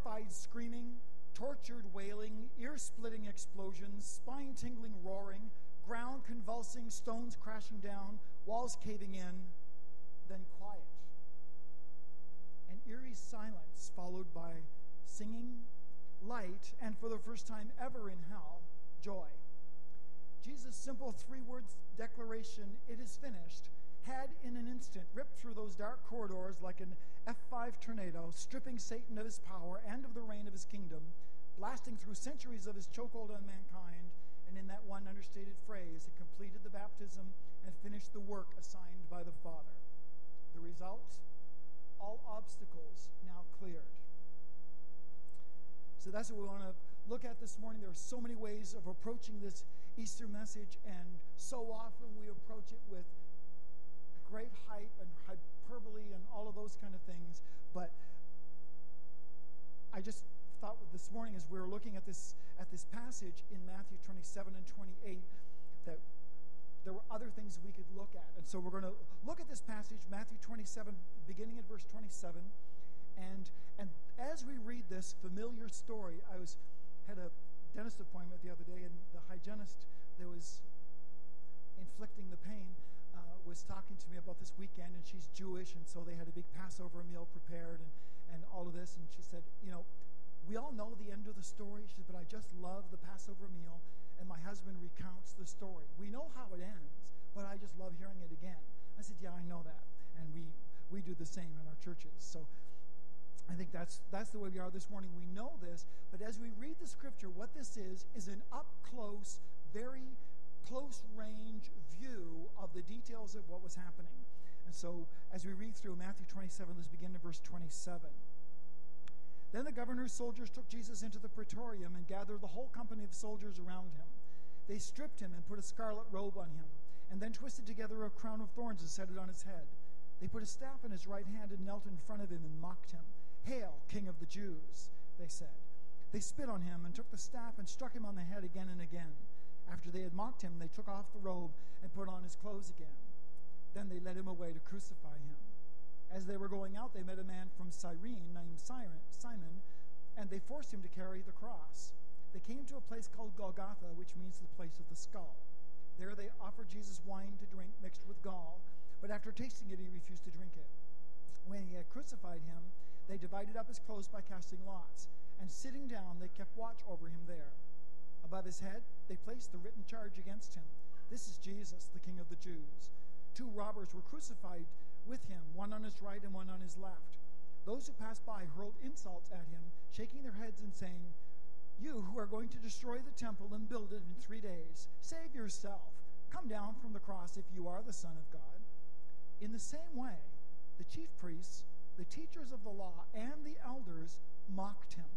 horrified screaming, tortured wailing, ear-splitting explosions, spine-tingling roaring, ground convulsing, stones crashing down, walls caving in, then quiet. An eerie silence followed by singing, light, and for the first time ever in hell, joy. Jesus' simple three-word declaration, "It is finished," had in an instant ripped through those dark corridors like an F5 tornado, stripping Satan of his power and of the reign of his kingdom, blasting through centuries of his chokehold on mankind, and in that one understated phrase, it completed the baptism and finished the work assigned by the Father. The result? All obstacles now cleared. So that's what we want to look at this morning. There are so many ways of approaching this Easter message, and so often we approach it with great hype and hyperbole and all of those kind of things. But I just thought this morning, as we were looking at this passage in Matthew 27 and 28, that there were other things we could look at. And so we're going to look at this passage, Matthew 27, beginning at verse 27. And as we read this familiar story, had a dentist appointment the other day, and the hygienist that was inflicting the pain was talking to me about this weekend, and she's Jewish, and so they had a big Passover meal prepared and all of this. And she said, we all know the end of the story. She said, but I just love the Passover meal, and my husband recounts the story. We know how it ends, but I just love hearing it again. I said, yeah, I know that. And we do the same in our churches. So I think that's the way we are this morning. We know this, but as we read the scripture, what this is an up-close, very close-range view of the details of what was happening. And so as we read through Matthew 27, let's begin at verse 27. Then the governor's soldiers took Jesus into the praetorium and gathered the whole company of soldiers around him. They stripped him and put a scarlet robe on him, and then twisted together a crown of thorns and set it on his head. They put a staff in his right hand and knelt in front of him and mocked him. "Hail, King of the Jews," they said. They spit on him and took the staff and struck him on the head again and again. After they had mocked him, they took off the robe and put on his clothes again. Then they led him away to crucify him. As they were going out, they met a man from Cyrene named Simon, and they forced him to carry the cross. They came to a place called Golgotha, which means the place of the skull. There they offered Jesus wine to drink mixed with gall, but after tasting it, he refused to drink it. When he had crucified him, they divided up his clothes by casting lots, and sitting down, they kept watch over him there. Above his head, they placed the written charge against him. "This is Jesus, the King of the Jews." 2 robbers were crucified with him, one on his right and one on his left. Those who passed by hurled insults at him, shaking their heads and saying, "You who are going to destroy the temple and build it in 3 days, save yourself. Come down from the cross if you are the Son of God." In the same way, the chief priests, the teachers of the law, and the elders mocked him.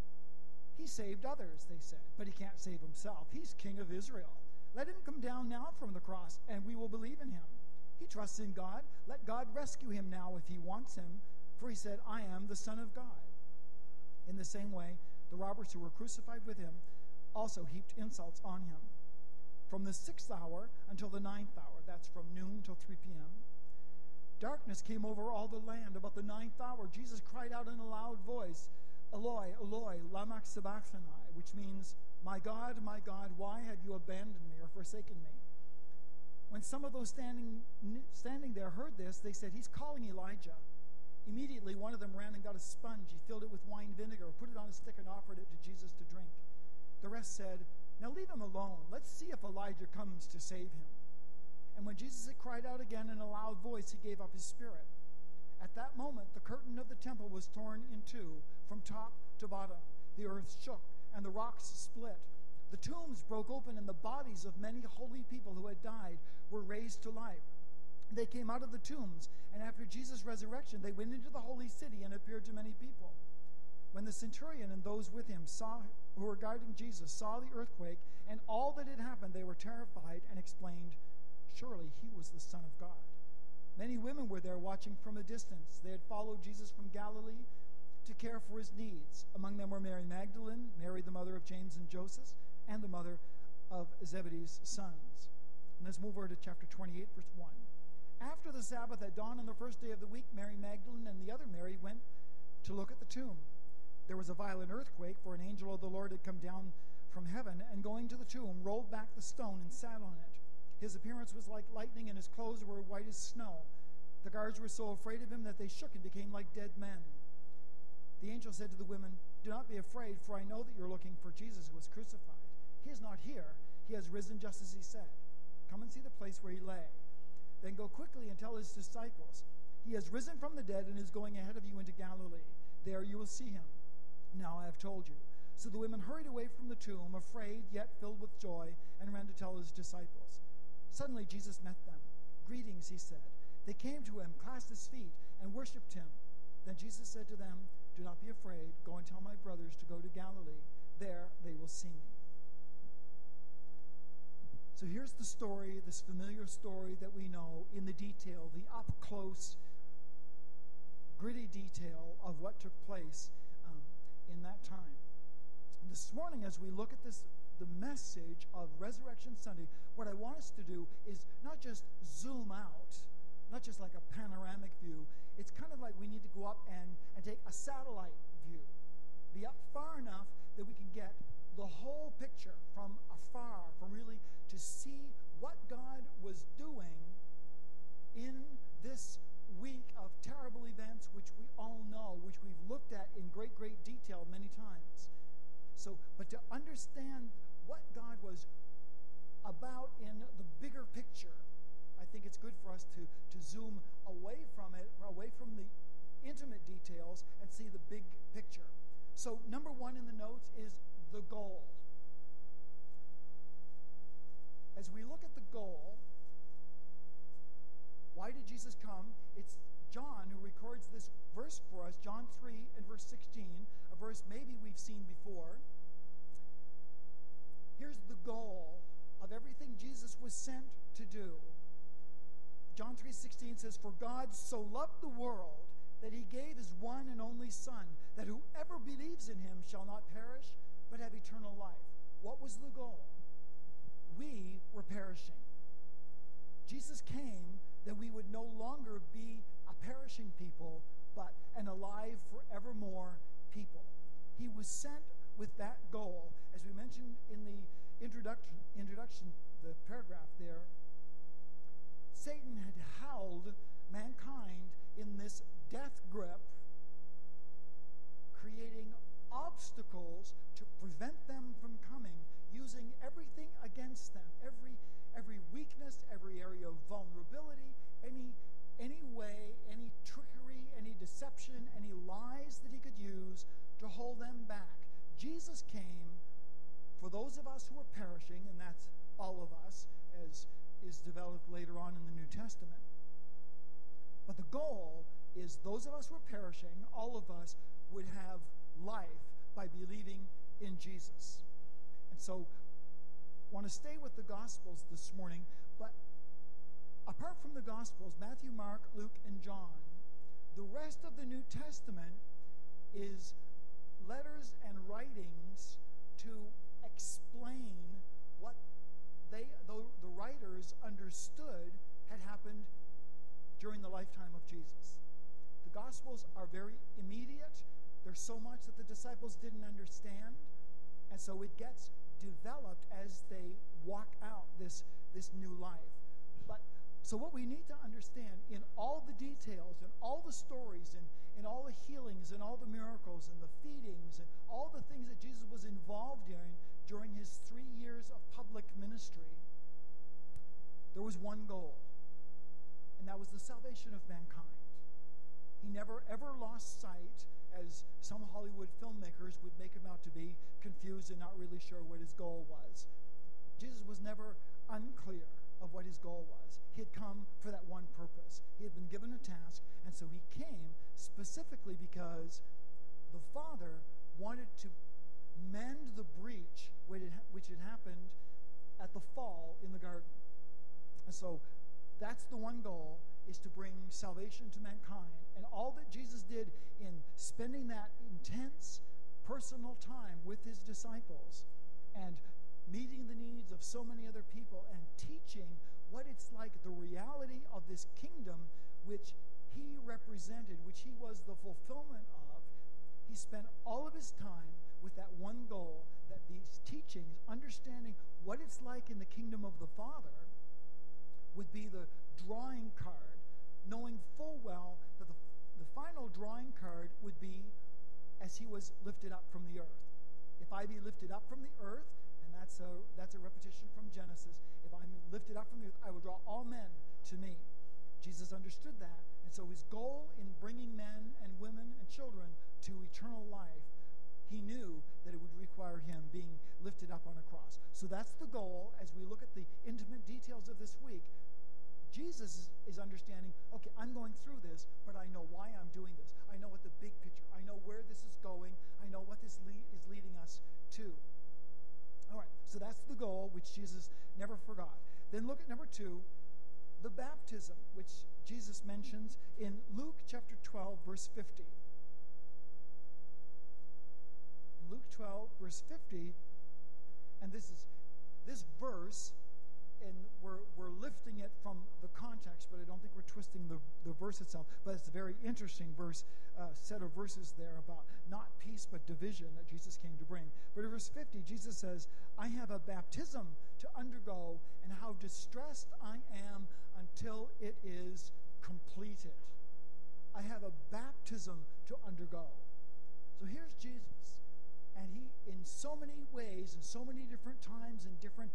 "He saved others," they said, "but he can't save himself. He's King of Israel. Let him come down now from the cross, and we will believe in him. He trusts in God. Let God rescue him now if he wants him, for he said, 'I am the Son of God.'" In the same way, the robbers who were crucified with him also heaped insults on him. From the 6th hour until the 9th hour, that's from noon till 3 p.m., darkness came over all the land. About the 9th hour, Jesus cried out in a loud voice, "Eloi, Eloi, lama sabachthani," which means, my God, why have you abandoned me or forsaken me?" When some of those standing there heard this, they said, "He's calling Elijah." Immediately, one of them ran and got a sponge. He filled it with wine vinegar, put it on a stick, and offered it to Jesus to drink. The rest said, "Now leave him alone. Let's see if Elijah comes to save him." And when Jesus had cried out again in a loud voice, he gave up his spirit. At that moment, the curtain of the temple was torn in two from top to bottom. The earth shook, and the rocks split. The tombs broke open, and the bodies of many holy people who had died were raised to life. They came out of the tombs, and after Jesus' resurrection, they went into the holy city and appeared to many people. When the centurion and those with him who were guarding Jesus saw the earthquake and all that had happened, they were terrified and exclaimed, "Surely he was the Son of God." Many women were there watching from a distance. They had followed Jesus from Galilee to care for his needs. Among them were Mary Magdalene, Mary the mother of James and Joseph, and the mother of Zebedee's sons. And let's move over to chapter 28, verse 1. After the Sabbath at dawn on the first day of the week, Mary Magdalene and the other Mary went to look at the tomb. There was a violent earthquake, for an angel of the Lord had come down from heaven, and going to the tomb, rolled back the stone and sat on it. His appearance was like lightning, and his clothes were white as snow. The guards were so afraid of him that they shook and became like dead men. The angel said to the women, "Do not be afraid, for I know that you're looking for Jesus who was crucified. He is not here. He has risen just as he said. Come and see the place where he lay. Then go quickly and tell his disciples, he has risen from the dead and is going ahead of you into Galilee. There you will see him. Now I have told you." So the women hurried away from the tomb, afraid yet filled with joy, and ran to tell his disciples. Suddenly Jesus met them. "Greetings," he said. They came to him, clasped his feet, and worshipped him. Then Jesus said to them, "Do not be afraid. Go and tell my brothers to go to Galilee. There they will see me." So here's the story, this familiar story that we know in the detail, the up-close, gritty detail of what took place in that time. This morning, as we look at the message of Resurrection Sunday, what I want us to do is not just zoom out, not just like a panoramic view. It's kind of like we need to go up and take a satellite view. Be up far enough that we can get the whole picture from afar, from really to see what God was doing in this week of terrible events, which we all know, which we've looked at in great, great detail many times. So, but to understand what God was about in the bigger picture, I think it's good for us to zoom away from it, away from the intimate details, and see the big picture. So number one in the notes is the goal. As we look at the goal, why did Jesus come? It's John who records this verse for us, John 3 and verse 16, a verse maybe we've seen before. Here's the goal of everything Jesus was sent to do. John 3:16 says, "For God so loved the world that he gave his one and only Son, that whoever believes in him shall not perish, but have eternal life." What was the goal? We were perishing. Jesus came that we would no longer be a perishing people, but an alive forevermore people. He was sent with that goal. As we mentioned in the introduction, the paragraph there, Satan had held mankind in this death grip, creating obstacles to prevent them from coming, using everything against them, every weakness, every area of vulnerability, any way, any trickery, any deception, any lies that he could use to hold them back. Jesus came for those of us who are perishing, and that's all of us, as is developed later on in the New Testament. But the goal is those of us who are perishing, all of us, would have life by believing in Jesus. And so I want to stay with the Gospels this morning, but apart from the Gospels, Matthew, Mark, Luke, and John, the rest of the New Testament is letters and writings to explain what the writers understood had happened during the lifetime of Jesus. The Gospels are very immediate. There's so much that the disciples didn't understand, and so it gets developed as they walk out this new life. But so what we need to understand in all the details and all the stories and in all the healings and all the miracles and the feedings and all the things that Jesus was involved in during his 3 years of public ministry, there was one goal, and that was the salvation of mankind. He never ever lost sight, as some Hollywood filmmakers would make him out to be, confused and not really sure what his goal was. Jesus was never unclear of what his goal was. He had come for that one purpose. He had been given a task, and so he came specifically because the Father wanted to mend the breach which had happened at the fall in the garden. And so that's the one goal, is to bring salvation to mankind. And all that Jesus did in spending that intense personal time with his disciples and meeting the needs of so many other people and teaching what it's like, the reality of this kingdom which he represented, which he was the fulfillment of, he spent all of his understanding what it's like in the kingdom of the Father would be the drawing card, knowing full well that the final drawing card would be as he was lifted up from the earth. If I be lifted up from the earth, and that's a repetition from Genesis, if I'm lifted up from the earth, I will draw all men to me. Jesus understood that, and so his goal in bringing men and women and children to eternal life, he knew that it would require him being lifted up on a cross. So that's the goal. As we look at the intimate details of this week, Jesus is understanding, okay, I'm going through this, but I know why I'm doing this. I know what the big picture, I know where this is going, I know what this is leading us to. All right, so that's the goal, which Jesus never forgot. Then look at number 2, the baptism, which Jesus mentions in Luke chapter 12, verse 50. In Luke 12, verse 50, and this verse, and we're lifting it from the context, but I don't think we're twisting the verse itself. But it's a very interesting set of verses there about not peace but division that Jesus came to bring. But in verse 50, Jesus says, I have a baptism to undergo, and how distressed I am until it is completed. I have a baptism to undergo. So here's Jesus, and he, in so many ways, in so many different times, in different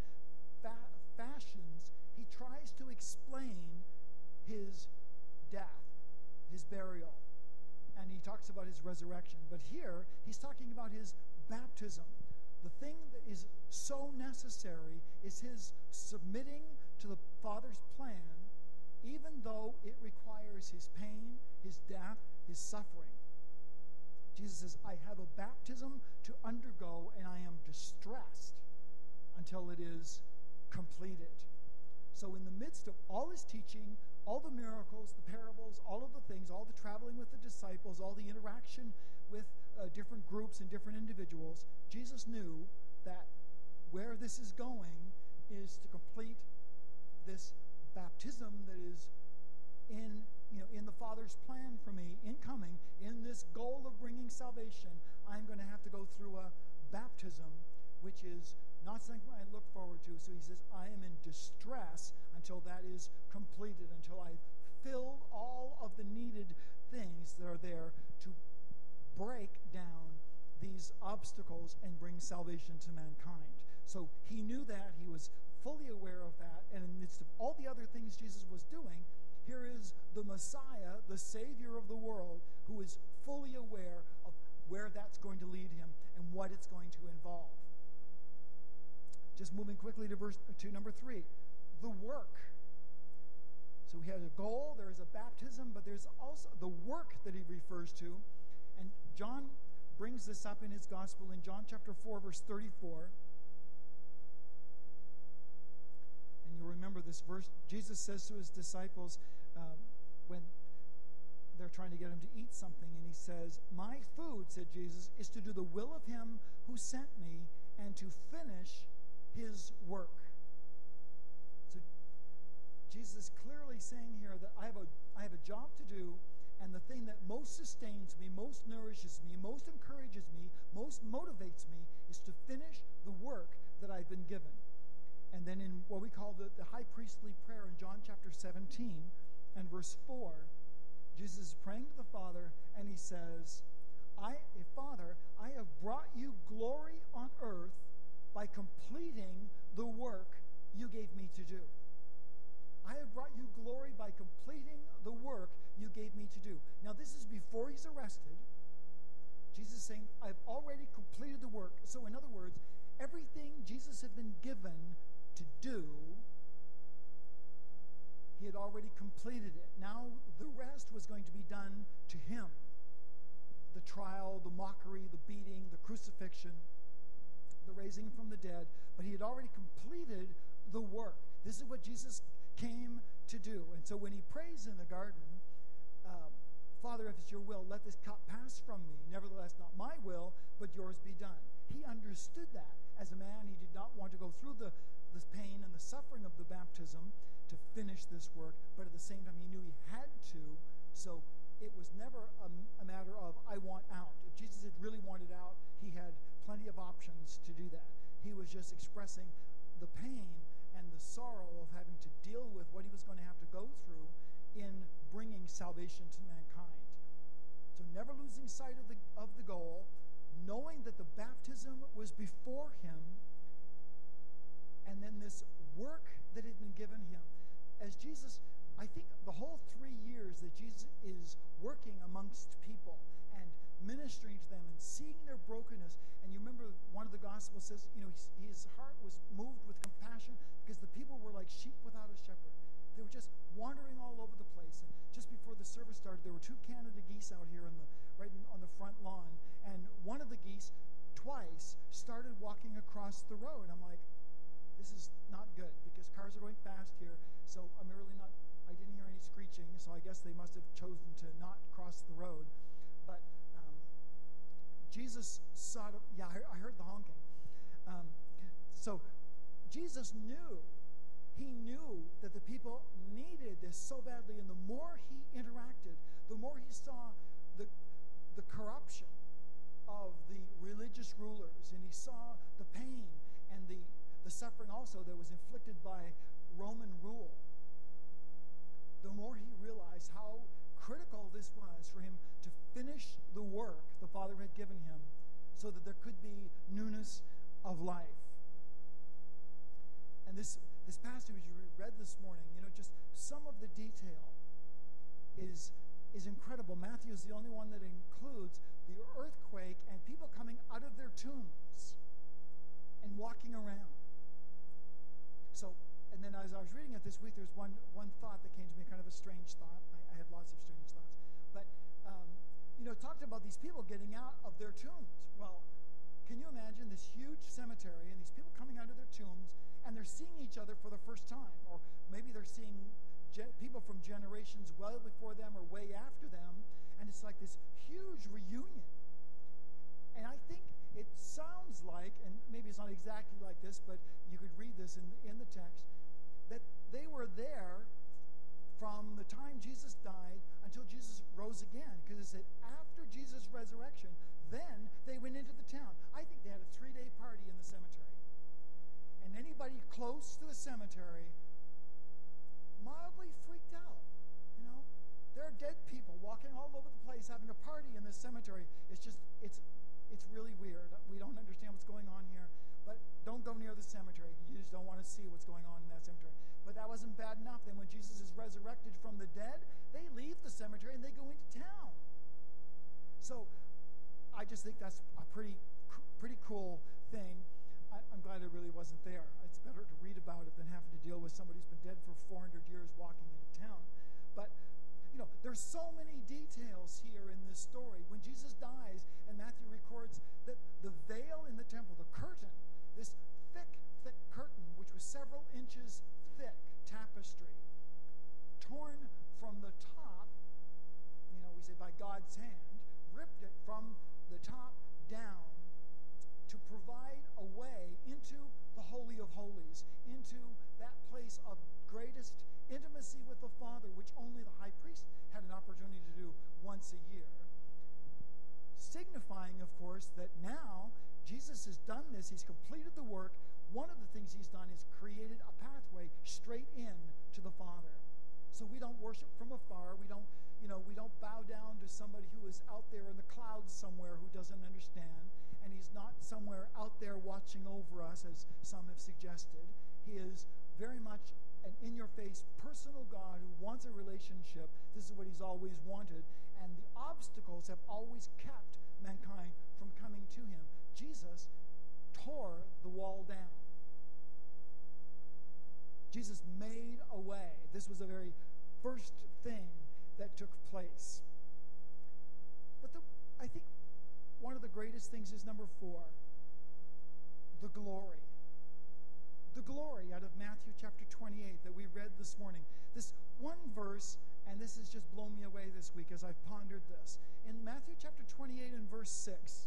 fashions, he tries to explain his death, his burial, and he talks about his resurrection. But here, he's talking about his baptism. The thing that is so necessary is his submitting to the Father's plan, even though it requires his pain, his death, his suffering. Jesus says, I have a baptism to undergo, and I am distressed until it is completed. So in the midst of all his teaching, all the miracles, the parables, all of the things, all the traveling with the disciples, all the interaction with different groups and different individuals, Jesus knew that where this is going is to complete this baptism that is in the Father's plan for me, incoming, in this goal of bringing salvation. I'm going to have to go through a baptism, which is not something I look forward to. So he says, I am in distress until that is completed, until I've filled all of the needed things that are there to break down these obstacles and bring salvation to mankind. So he knew that. He was fully aware of that. And in the midst of all the other things Jesus was doing, here is the Messiah, the Savior of the world, who is fully aware of where that's going to lead him and what it's going to involve. Just moving quickly to number 3, the work. So he has a goal, there is a baptism, but there's also the work that he refers to. And John brings this up in his gospel in John chapter 4, verse 34. And you'll remember this verse. Jesus says to his disciples when they're trying to get him to eat something, and he says, my food, said Jesus, is to do the will of him who sent me and to finish his work. So Jesus is clearly saying here that I have a job to do, and the thing that most sustains me, most nourishes me, most encourages me, most motivates me is to finish the work that I've been given. And then in what we call the high priestly prayer in John chapter 17 and verse 4, Jesus is praying to the Father, and he says, Father, I have brought you glory on earth by completing the work you gave me to do. I have brought you glory by completing the work you gave me to do. Now, this is before he's arrested. Jesus is saying, I've already completed the work. So, in other words, everything Jesus had been given to do, he had already completed it. Now, the rest was going to be done to him. The trial, the mockery, the beating, the crucifixion, the raising from the dead, but he had already completed the work. This is what Jesus came to do. And so when he prays in the garden, Father, if it's your will, let this cup pass from me. Nevertheless, not my will, but yours be done. He understood that. As a man, he did not want to go through this pain and the suffering of the baptism to finish this work, but at the same time, he knew he had to. So it was never a matter of, I want out. If Jesus had really wanted out, he had plenty of options to do that. He was just expressing the pain and the sorrow of having to deal with what he was going to have to go through in bringing salvation to mankind. So never losing sight of the goal, knowing that the baptism was before him, and then this work that had been given him. As Jesus, I think the whole 3 years that Jesus is working amongst people and ministering to them and seeing their brokenness, and you remember one of the Gospels says, his heart was moved with compassion because the people were like sheep without a shepherd. They were just wandering all over the place. And just before the service started, there were 2 Canada geese out here on the front lawn, and one of the geese twice started walking across the road. I'm like, this is not good because cars are going fast here. So I didn't hear any screeching, so I guess they must have chosen to not cross the road. But Jesus saw it. Yeah, I heard the honking. So Jesus knew. He knew that the people needed this so badly, and the more he interacted, the more he saw the corruption of the religious rulers, and he saw the pain and the suffering also that was inflicted by Roman rule. The more he realized how critical this was for him to finish the work the Father had given him so that there could be newness of life. And this passage we read this morning, just some of the detail is incredible. Matthew is the only one that includes the earthquake and people coming out of their tombs and walking around. So, and then as I was reading it this week, there's one thought that came to me, kind of a strange thought. I have lots of strange thoughts. But, talked about these people getting out of their tombs. Well, can you imagine this huge cemetery and these people coming out of their tombs, and they're seeing each other for the first time, or maybe they're seeing people from generations well before them or way after them, and it's like this huge reunion. And I think it sounds like, and maybe it's not exactly like this, but you could read this in the text, that they were there from the time Jesus died until Jesus rose again, because it said after Jesus' resurrection, then they went into the town. I think they had a 3-day party in the cemetery. And anybody close to the cemetery mildly freaked out. There are dead people walking all over the place having a party in this cemetery. It's really weird. We don't understand what's going on here, but don't go near the cemetery. You just don't want to see what's going on in that cemetery. But that wasn't bad enough. Then when Jesus is resurrected from the dead, they leave the cemetery and they go into town. So I just think that's a pretty cool thing. I'm glad it really wasn't there. It's better to read about it than having to deal with somebody who's been dead for 400 years walking into town. But, there's so many details here in this story. When Jesus dies, and Matthew records that the veil in the temple, the curtain, this thick curtain, which was several inches thick, tapestry, torn from the top, we say by God's hand, ripped it from the top down to provide a way into the Holy of Holies, into that place of greatest intimacy with the Father, which only the high priest had an opportunity to do once a year. Signifying, of course, that now Jesus has done this, he's completed the work. One of the things he's done is created a pathway straight in to the Father. So we don't worship from afar. We don't bow down to somebody who is out there in the clouds somewhere who doesn't understand. And he's not somewhere out there watching over us, as some have suggested. He is very much an in-your-face personal God who wants a relationship. This is what he's always wanted. And the obstacles have always kept mankind from coming to him. Jesus tore the wall down. Jesus made a way. This was the very first thing that took place. But I think one of the greatest things is number 4, the glory. The glory out of Matthew chapter 28 that we read this morning. This one verse, and this has just blown me away this week as I've pondered this. In Matthew chapter 28 and verse 6,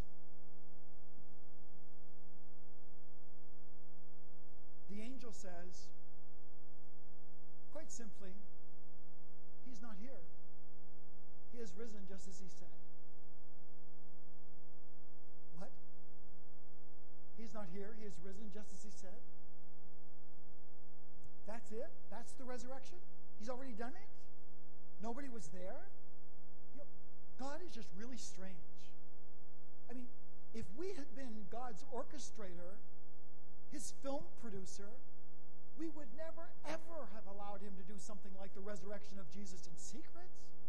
the angel says, quite simply, he's not here. He has risen just as he said. What? He's not here. He has is risen just as he said? That's it? That's the resurrection? He's already done it? Nobody was there? You know, God is just really strange. I mean, if we had been God's orchestrator, his film producer, we would never, ever have allowed him to do something like the resurrection of Jesus in secret.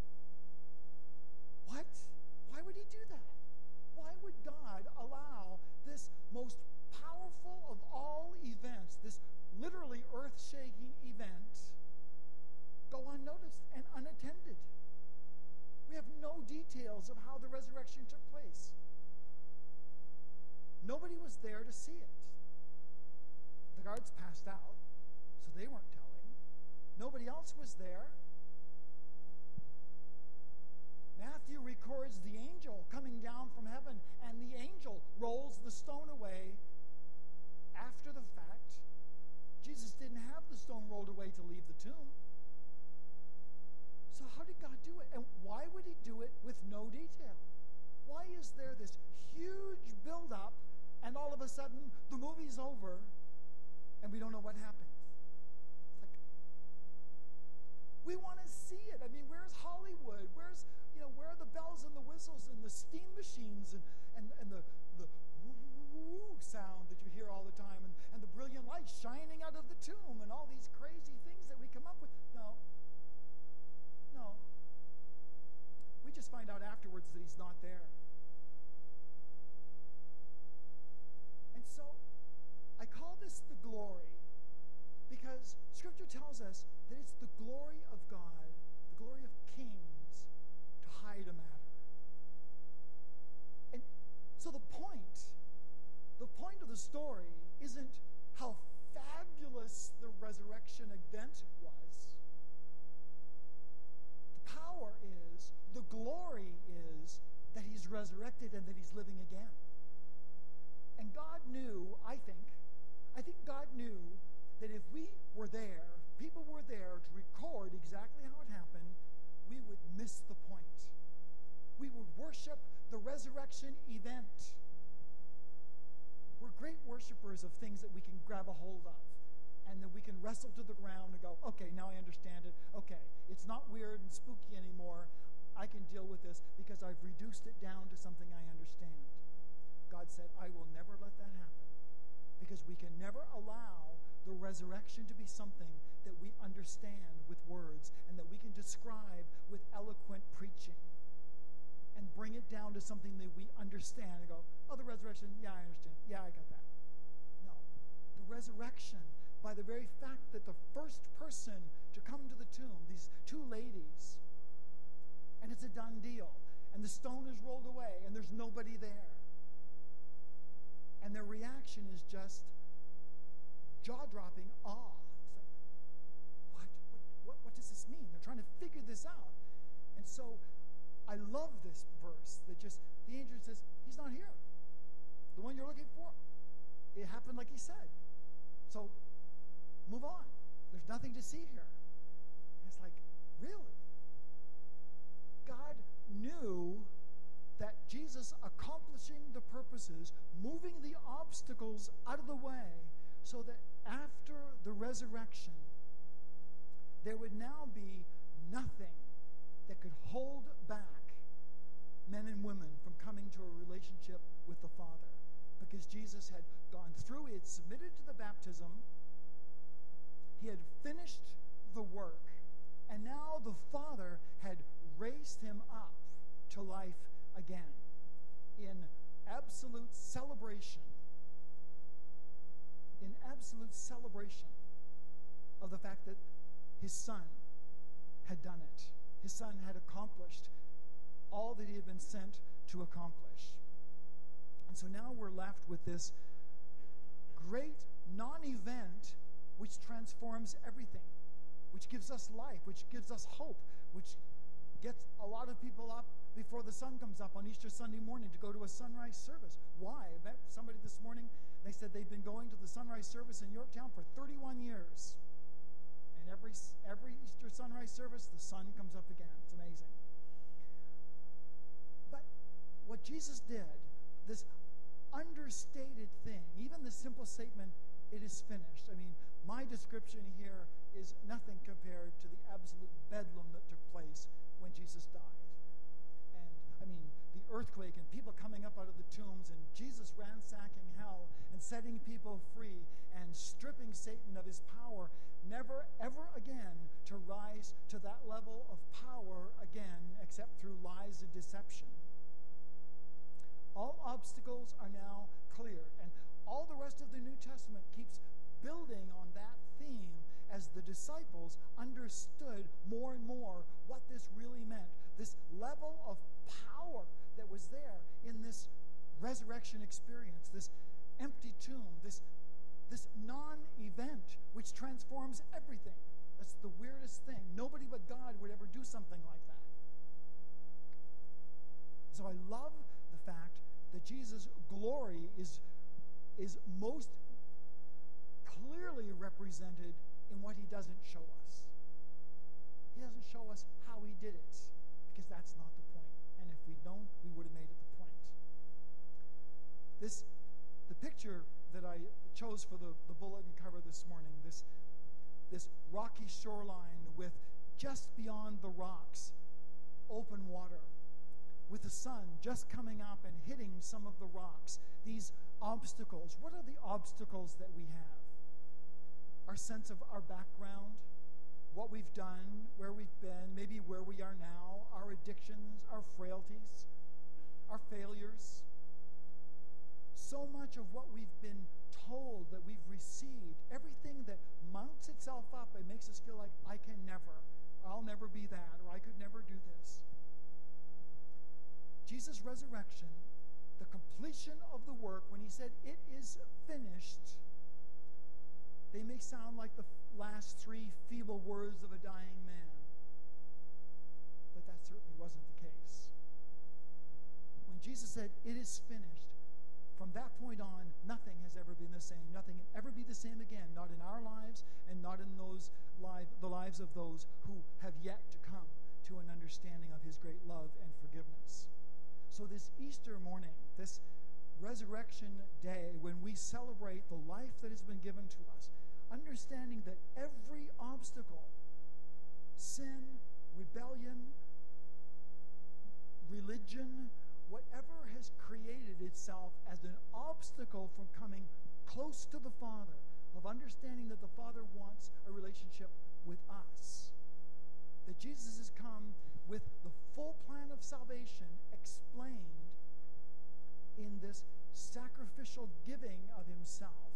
What? Why would he do that? Why would God allow this most powerful of all events, this literally earth-shaking event, go unnoticed and unattended? We have no details of how the resurrection took place. Nobody was there to see it. The guards passed out, so they weren't telling. Nobody else was there. Matthew records the angel coming down from heaven, and the angel rolls the stone away after the fact. Jesus didn't have the stone rolled away to leave the tomb. So how did God do it? And why would he do it with no detail? Why is there this huge buildup, and all of a sudden the movie's over, and we don't know what happened? It's like, we want to see it. I mean, where's Hollywood? Where are the bells and the whistles and the steam machines and the woo sound that you hear all the time and the brilliant light shining out of the tomb and all these crazy things that we come up with? No. We just find out afterwards that he's not there. And so I call this the glory because Scripture tells us that it's the glory of God, the glory of kings, to hide a matter. And so the point of the story isn't how fabulous the resurrection event was. The power is, the glory is, that he's resurrected and that he's living again. And God knew, I think God knew that if we were there, people were there to record exactly how it happened, we would miss the point. We would worship the resurrection event. We're great worshipers of things that we can grab a hold of and that we can wrestle to the ground and go, okay, now I understand it. Okay, it's not weird and spooky anymore. I can deal with this because I've reduced it down to something I understand. God said, I will never let that happen because we can never allow the resurrection to be something that we understand with words and that we can describe with eloquent preaching and bring it down to something that we understand and go, oh, the resurrection, yeah, I understand. Yeah, I got that. No. The resurrection, by the very fact that the first person to come to the tomb, these two ladies, and it's a done deal, and the stone is rolled away, and there's nobody there. And their reaction is just jaw-dropping awe. It's like, what does this mean? They're trying to figure this out. And so I love this verse that just, the angel says, he's not here. The one you're looking for, it happened like he said. So move on. There's nothing to see here. And it's like, really? God knew that Jesus accomplishing the purposes, moving the obstacles out of the way, so that after the resurrection, there would now be nothing that could hold back men and women from coming to a relationship with the Father. Because Jesus had gone through, he had submitted to the baptism, he had finished the work, and now the Father had raised him up to life again in absolute celebration of the fact that his Son had done it. His Son had accomplished all that he had been sent to accomplish. And so now we're left with this great non-event which transforms everything, which gives us life, which gives us hope, which gets a lot of people up before the sun comes up on Easter Sunday morning to go to a sunrise service. Why? I met somebody this morning, they said they've been going to the sunrise service in Yorktown for 31 years. And every Easter sunrise service, the sun comes up again. It's amazing. But what Jesus did, this understated thing. Even the simple statement, "It is finished." I mean, my description here is nothing compared to the absolute bedlam that took place when Jesus died. And, I mean, the earthquake and people coming up out of the tombs and Jesus ransacking hell and setting people free and stripping Satan of his power, never, ever again to rise to that level of power again except through lies and deception. All obstacles are now cleared. And all the rest of the New Testament keeps building on that theme as the disciples understood more and more what this really meant. This level of power that was there in this resurrection experience, this empty tomb, this non-event which transforms everything. That's the weirdest thing. Nobody but God would ever do something like that. So I love the fact that Jesus' glory is most clearly represented in what he doesn't show us. He doesn't show us how he did it, because that's not the point. And if we'd known, we would have made it the point. The picture that I chose for the bulletin cover this morning, this rocky shoreline with just beyond the rocks, open water, with the sun just coming up and hitting some of the rocks, these obstacles. What are the obstacles that we have? Our sense of our background, what we've done, where we've been, maybe where we are now, our addictions, our frailties, our failures. So much of what we've been told, that we've received, everything that mounts itself up and makes us feel like I can never, or I'll never be that, or I could never do this. Jesus' resurrection, the completion of the work, when he said, "It is finished," they may sound like the last three feeble words of a dying man, but that certainly wasn't the case. When Jesus said, "It is finished," from that point on, nothing has ever been the same. Nothing can ever be the same again, not in our lives and not in the lives of those who have yet to come to an understanding of his great love and forgiveness. So this Easter morning, this Resurrection Day, when we celebrate the life that has been given to us, understanding that every obstacle, sin, rebellion, religion, whatever has created itself as an obstacle from coming close to the Father, of understanding that the Father wants a relationship with us, that Jesus has come with the full plan of salvation explained in this sacrificial giving of himself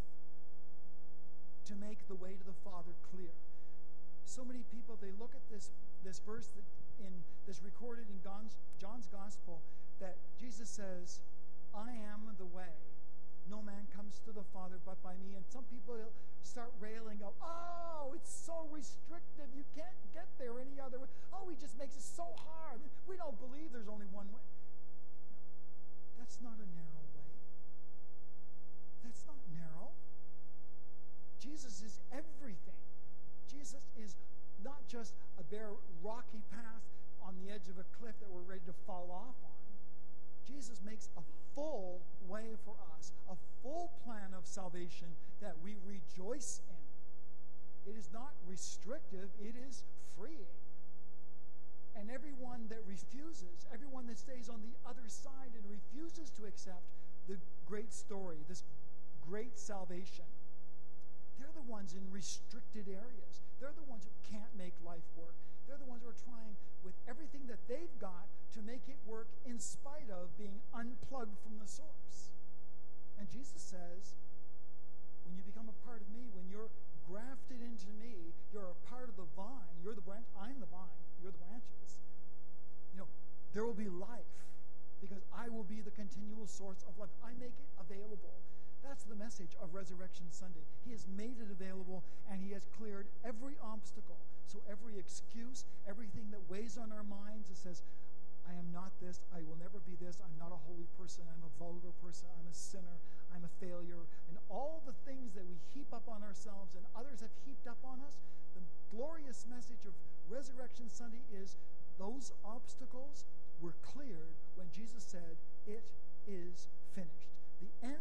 to make the way to the Father clear. So many people, they look at this verse that's recorded in John's Gospel, that Jesus says, "I am the way. No man comes to the Father but by me." And some people start railing, "Oh, it's so restrictive. You can't get there any other way. Oh, he just makes it so hard. We don't believe there's only one way." That's not a narrow way. That's not narrow. Jesus is everything. Jesus is not just a bare rocky path on the edge of a cliff that we're ready to fall off on. Jesus makes a full way for us, a full plan of salvation that we rejoice in. It is not restrictive, it is freeing. And everyone that refuses, everyone that stays on the other side and refuses to accept the great story, this great salvation, they're the ones in restricted areas. They're the ones who can't make life work. They're the ones who are trying with everything that they've got to make it work in spite of being unplugged from the source. And Jesus says, when you become a part of me, when you're grafted into me, you're a part of the vine. You're the branch. I'm the vine. You're the branches. There will be life because I will be the continual source of life. I make it available. That's the message of Resurrection Sunday. He has made it available, and he has cleared every obstacle. So every excuse, everything that weighs on our minds that says, "I am not this, I will never be this, I'm not a holy person, I'm a vulgar person, I'm a sinner, I'm a failure," and all the things that we heap up on ourselves and others have heaped up on us, the glorious message of Resurrection Sunday is those obstacles were cleared when Jesus said, "It is finished." The end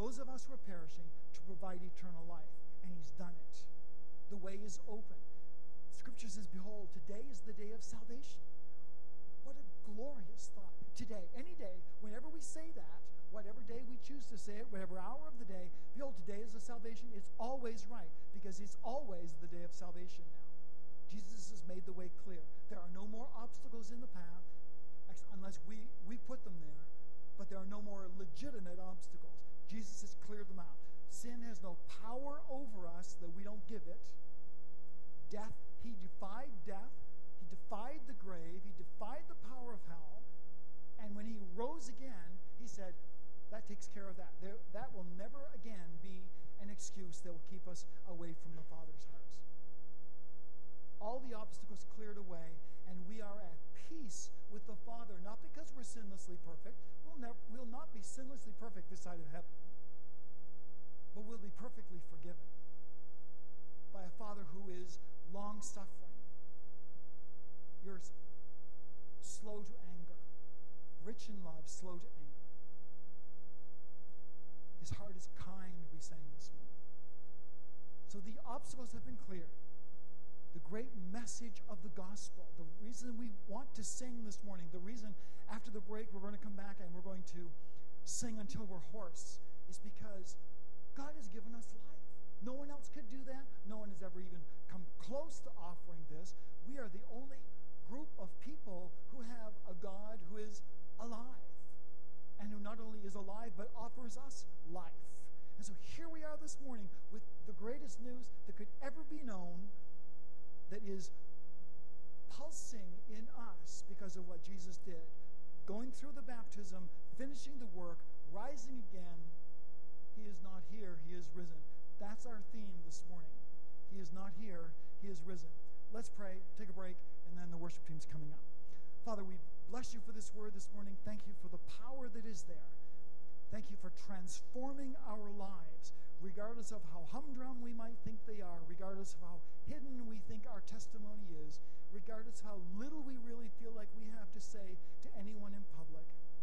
those of us who are perishing to provide eternal life. And he's done it. The way is open. Scripture says, behold, today is the day of salvation. What a glorious thought. Today, any day, whenever we say that, whatever day we choose to say it, whatever hour of the day, behold, today is the salvation. It's always right, because it's always the day of salvation now. Jesus has made the way clear. There are no more obstacles in the path, unless we put them there, but there are no more legitimate obstacles. Jesus has cleared them out. Sin has no power over us that we don't give it. Death, he defied death. He defied the grave. He defied the power of hell. And when he rose again, he said, that takes care of that. That will never again be an excuse that will keep us away from the Father's heart. All the obstacles cleared away, and we are at peace with the Father, not because we're sinlessly perfect. We'll not be sinlessly perfect this side of heaven, but we'll be perfectly forgiven by a Father who is long-suffering. You're slow to anger, rich in love, slow to anger. His heart is kind, we sang this morning. So the obstacles have been cleared. The great message of the gospel, the reason we want to sing this morning, the reason after the break we're going to come back and we're going to sing until we're hoarse, is because God has given us life. No one else could do that. No one has ever even come close to offering this. We are the only group of people who have a God who is alive, and who not only is alive but offers us life. And so here we are this morning with the greatest news that could ever be known, that is pulsing in us because of what Jesus did. Going through the baptism, finishing the work, rising again. He is not here, he is risen. That's our theme this morning. He is not here, he is risen. Let's pray, take a break, and then the worship team's coming up. Father, we bless you for this word this morning. Thank you for the power that is there. Thank you for transforming our lives, regardless of how humdrum we might think they are, regardless of how hidden we think our testimony is, regardless of how little we really feel like we have to say to anyone in public.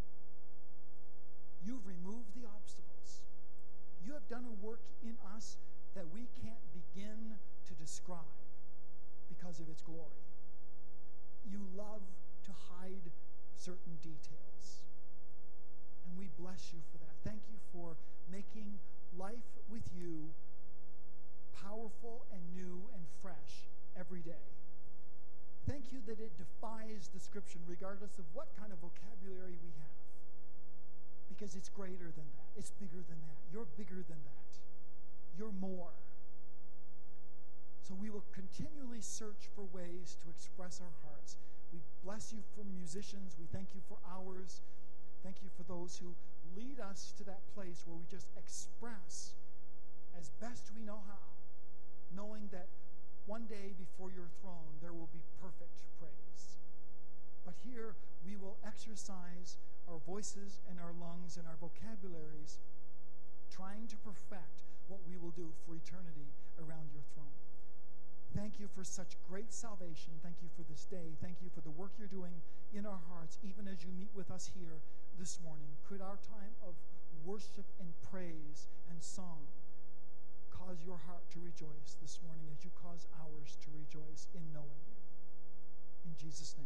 You've removed the obstacles. You have done a work in us that we can't begin to describe because of its glory. You love to hide certain details, and we bless you for that. Thank you for making life with you powerful and new and fresh every day. Thank you that it defies description regardless of what kind of vocabulary we have, because it's greater than that. It's bigger than that. You're bigger than that. You're more. So we will continually search for ways to express our hearts. We bless you for musicians. We thank you for ours. Thank you for those who lead us to that place where we just express as best we know how, knowing that one day before your throne there will be perfect praise. But here we will exercise our voices and our lungs and our vocabularies, trying to perfect what we will do for eternity around your throne. Thank you for such great salvation. Thank you for this day. Thank you for the work you're doing in our hearts, even as you meet with us here this morning. Could our time of worship and praise and song cause your heart to rejoice this morning as you cause ours to rejoice in knowing you. In Jesus' name.